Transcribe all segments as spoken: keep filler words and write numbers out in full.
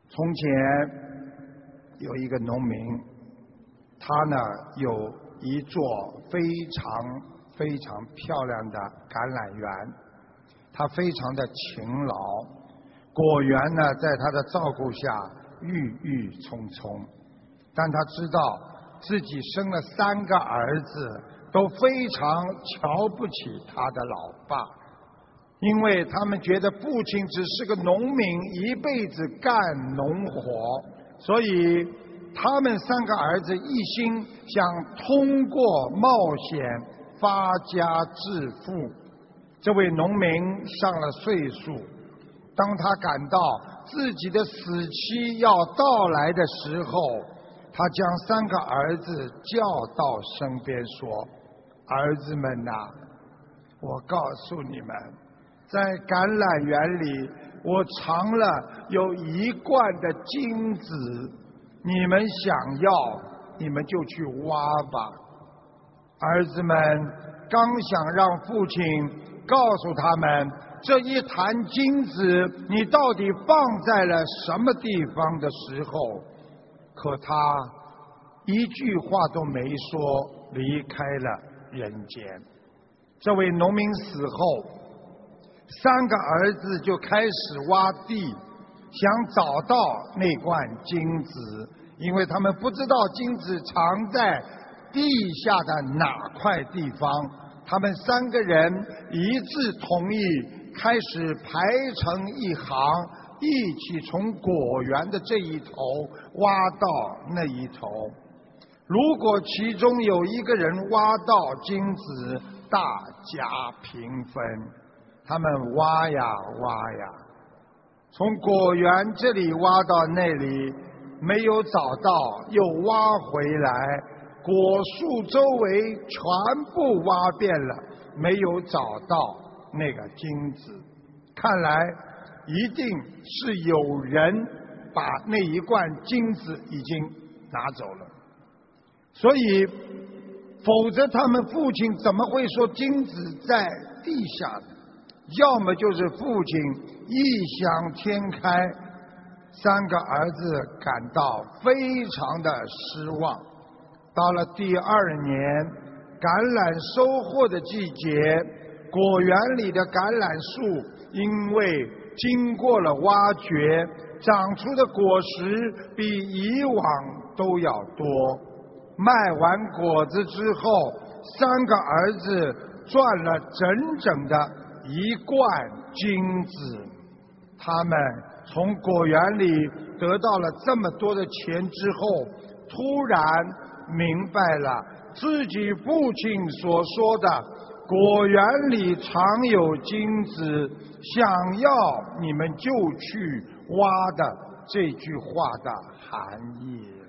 从前有一个农民，他呢有一座非常非常漂亮的橄榄园，他非常的勤劳，果园呢在他的照顾下郁郁葱葱。但他知道自己生了三个儿子，都非常瞧不起他的老爸，因为他们觉得父亲只是个农民，一辈子干农活，所以他们三个儿子一心想通过冒险发家致富。这位农民上了岁数，当他感到自己的死期要到来的时候，他将三个儿子叫到身边说：儿子们呐、啊，我告诉你们，在橄榄园里我藏了有一罐的金子，你们想要你们就去挖吧。儿子们刚想让父亲告诉他们这一坛金子你到底放在了什么地方的时候，可他一句话都没说，离开了人间。这位农民死后，三个儿子就开始挖地，想找到那罐金子，因为他们不知道金子藏在地下的哪块地方。他们三个人一致同意，开始排成一行，一起从果园的这一头挖到那一头。如果其中有一个人挖到金子，大家平分。他们挖呀挖呀，从果园这里挖到那里，没有找到，又挖回来，果树周围全部挖遍了，没有找到那个金子。看来一定是有人把那一罐金子已经拿走了，所以否则他们父亲怎么会说金子在地下呢？要么就是父亲异想天开，三个儿子感到非常的失望。到了第二年橄榄收获的季节，果园里的橄榄树因为经过了挖掘，长出的果实比以往都要多。卖完果子之后，三个儿子赚了整整的一罐金子。他们从果园里得到了这么多的钱之后，突然明白了自己父亲所说的果园里藏有金子，想要你们就去挖的这句话的含义了。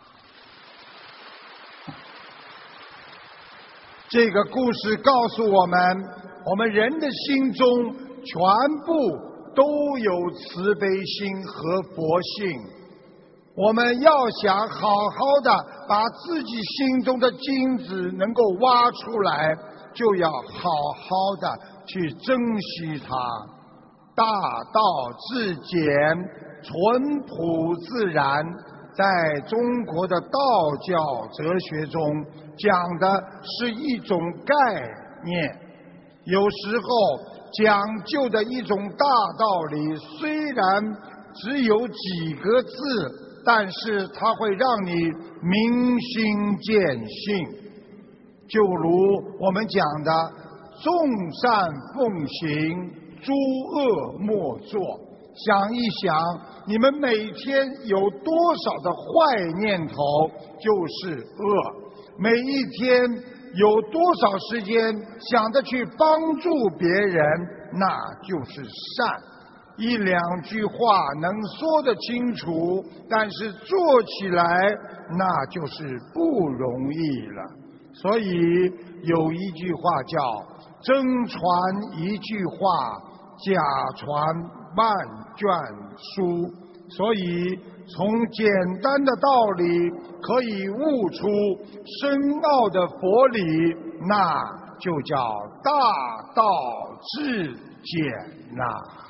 这个故事告诉我们，我们人的心中全部都有慈悲心和佛性。我们要想好好的把自己心中的金子能够挖出来，就要好好的去珍惜它。大道至简，淳朴自然，在中国的道教哲学中讲的是一种概念，有时候讲究的一种大道理，虽然只有几个字，但是它会让你明心见性。就如我们讲的众善奉行，诸恶莫作。想一想，你们每天有多少的坏念头就是恶，每一天有多少时间想着去帮助别人，那就是善。一两句话能说得清楚，但是做起来那就是不容易了。所以有一句话叫真传一句话，假传万卷书。所以从简单的道理可以悟出深奥的佛理，那就叫大道至简呐、啊。